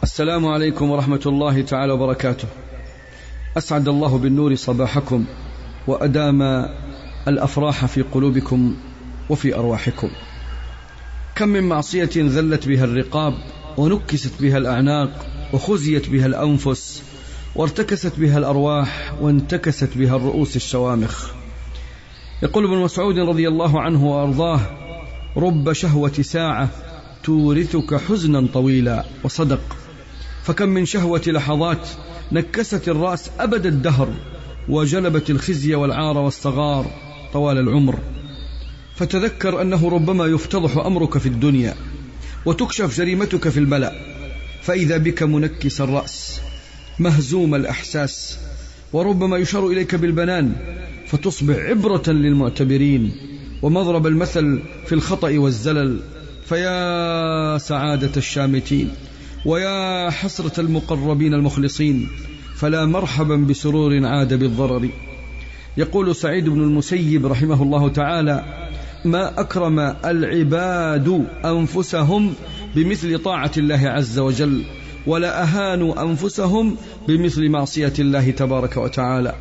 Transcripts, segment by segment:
السلام عليكم ورحمة الله تعالى وبركاته. أسعد الله بالنور صباحكم وأدام الأفراح في قلوبكم وفي أرواحكم. كم من معصية ذلت بها الرقاب ونكست بها الأعناق وخزيت بها الأنفس وارتكست بها الأرواح وانتكست بها الرؤوس الشوامخ. يقول ابن مسعود رضي الله عنه وأرضاه: رب شهوة ساعة تورثك حزنا طويلا. وصدق، فكم من شهوة لحظات نكست الرأس أبد الدهر وجلبت الخزي والعار والصغار طوال العمر. فتذكر أنه ربما يفتضح أمرك في الدنيا وتكشف جريمتك في الملأ، فإذا بك منكس الرأس مهزوم الأحساس، وربما يشار إليك بالبنان فتصبح عبرة للمعتبرين ومضرب المثل في الخطأ والزلل. فيا سعادة الشامتين ويا حسرة المقربين المخلصين، فلا مرحبا بسرور عاد بالضرر. يقول سعيد بن المسيب رحمه الله تعالى: ما أكرم العباد أنفسهم بمثل طاعة الله عز وجل، ولا أهانوا أنفسهم بمثل معصية الله تبارك وتعالى.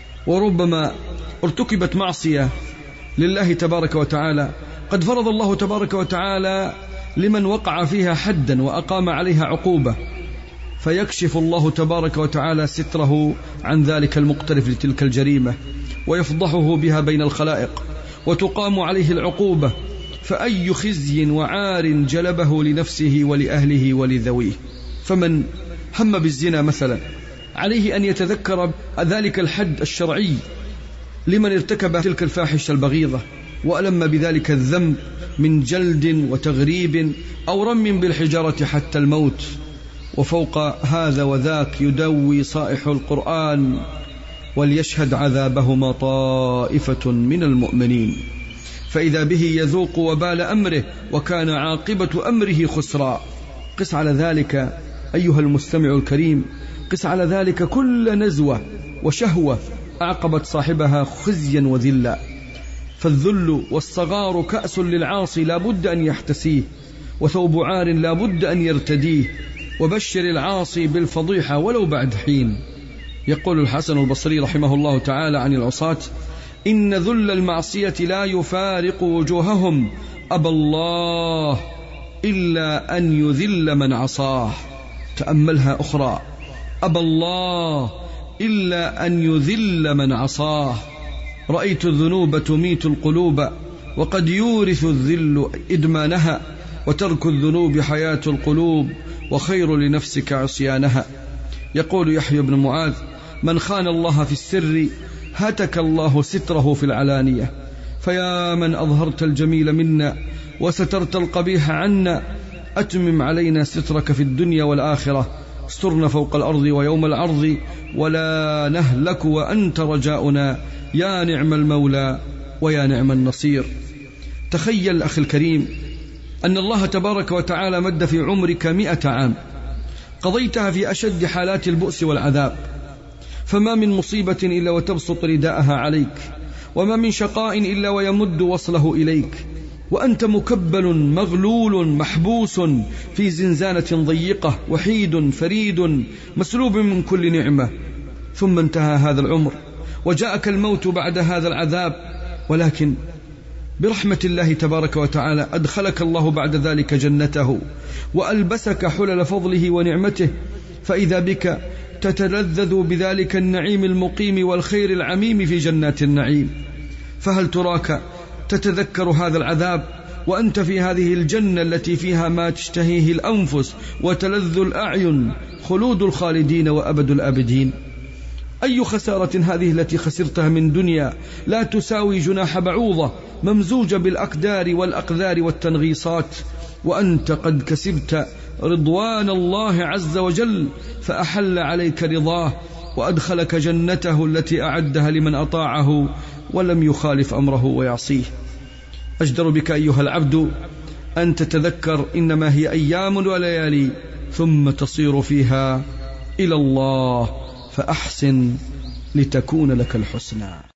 وربما ارتكبت معصية لله تبارك وتعالى قد فرض الله تبارك وتعالى لمن وقع فيها حدا وأقام عليها عقوبة، فيكشف الله تبارك وتعالى ستره عن ذلك المقترف لتلك الجريمة ويفضحه بها بين الخلائق وتقام عليه العقوبة، فأي خزي وعار جلبه لنفسه ولأهله ولذويه. فمن هم بالزنا مثلا عليه أن يتذكر ذلك الحد الشرعي لمن ارتكب تلك الفاحشة البغيضة وألم بذلك الذنب من جلد وتغريب أو رم بالحجارة حتى الموت. وفوق هذا وذاك يدوي صائح القرآن: وليشهد عذابهما طائفة من المؤمنين، فإذا به يذوق وبال أمره وكان عاقبة أمره خسرا. قس على ذلك أيها المستمع الكريم، قس على ذلك كل نزوة وشهوة أعقبت صاحبها خزيا وذلا. فالذل والصغار كأس للعاصي لا بد أن يحتسيه، وثوب عار لا بد أن يرتديه، وبشر العاصي بالفضيحة ولو بعد حين. يقول الحسن البصري رحمه الله تعالى عن العصاة: إن ذل المعصية لا يفارق وجوههم، أبى الله إلا أن يذل من عصاه. تأملها أخرى: أبى الله إلا أن يذل من عصاه. رأيت الذنوب تميت القلوب، وقد يورث الذل إدمانها، وترك الذنوب حياة القلوب، وخير لنفسك عصيانها. يقول يحيى بن معاذ: من خان الله في السر هتك الله ستره في العلانية. فيا من أظهرت الجميل منا وسترت القبيح عنا، أتمم علينا سترك في الدنيا والآخرة، استرنا فوق الأرض ويوم العرض، ولا نهلك وأنت رجاؤنا، يا نعم المولى ويا نعم النصير. تخيل أخي الكريم أن الله تبارك وتعالى مد في عمرك 100 عام قضيتها في أشد حالات البؤس والعذاب، فما من مصيبة إلا وتبسط رداءها عليك، وما من شقاء إلا ويمد وصله إليك، وأنت مكبل مغلول محبوس في زنزانة ضيقة، وحيد فريد مسلوب من كل نعمة. ثم انتهى هذا العمر وجاءك الموت بعد هذا العذاب، ولكن برحمة الله تبارك وتعالى أدخلك الله بعد ذلك جنته وألبسك حلل فضله ونعمته، فإذا بك تتلذذ بذلك النعيم المقيم والخير العميم في جنات النعيم. فهل تراك تتذكر هذا العذاب وأنت في هذه الجنة التي فيها ما تشتهيه الأنفس وتلذ الأعين، خلود الخالدين وأبد الآبدين؟ أي خسارة هذه التي خسرتها من دنيا لا تساوي جناح بعوضة ممزوجة بالأقدار والأقذار والتنغيصات، وأنت قد كسبت رضوان الله عز وجل فأحل عليك رضاه وأدخلك جنته التي أعدها لمن أطاعه ولم يخالف أمره ويعصيه. أجدر بك أيها العبد أن تتذكر إنما هي أيام وليالي ثم تصير فيها إلى الله، فأحسن لتكون لك الحسنى.